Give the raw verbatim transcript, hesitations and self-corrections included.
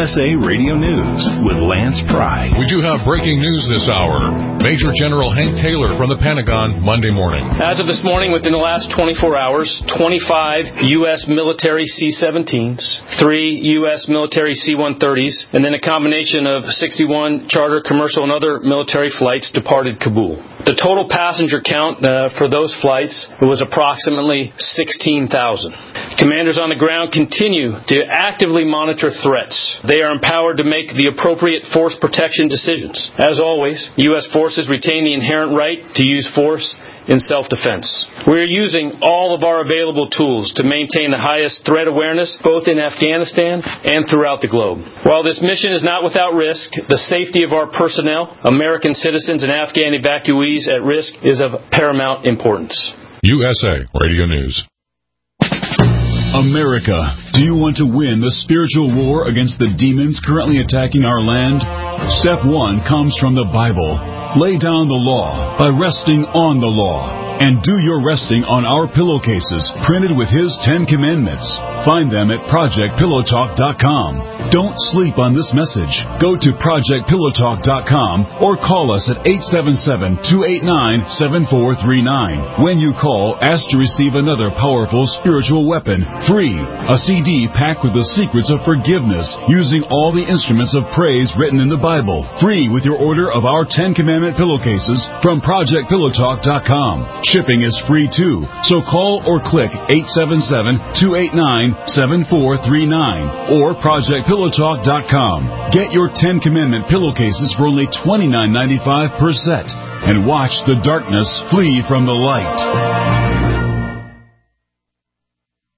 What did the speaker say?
S A Radio News with Lance Pry. We do have breaking news this hour. Major General Hank Taylor from the Pentagon Monday morning. As of this morning, within the last twenty-four hours, twenty-five U S military C seventeens, three U S military C one thirties, and then a combination of sixty-one charter, commercial, and other military flights departed Kabul. The total passenger count uh, for those flights was approximately sixteen thousand. Commanders on the ground continue to actively monitor threats. They are empowered to make the appropriate force protection decisions. As always, U S forces retain the inherent right to use force in self-defense. We are using all of our available tools to maintain the highest threat awareness both in Afghanistan and throughout the globe. While this mission is not without risk, the safety of our personnel, American citizens, and Afghan evacuees at risk is of paramount importance. U S A Radio News. America, do you want to win the spiritual war against the demons currently attacking our land? Step one comes from the Bible. Lay down the law by resting on the law. And do your resting on our pillowcases, printed with His Ten Commandments. Find them at project pillow talk dot com. Don't sleep on this message. Go to project pillow talk dot com or call us at eight seven seven, two eight nine, seven four three nine. When you call, ask to receive another powerful spiritual weapon, free. A C D packed with the secrets of forgiveness, using all the instruments of praise written in the Bible. Free with your order of our Ten Commandment pillowcases from project pillow talk dot com. Shipping is free too, so call or click eight seven seven, two eight nine, seven four three nine or project pillow talk dot com. Get your Ten Commandment pillowcases for only twenty-nine ninety-five per set and watch the darkness flee from the light.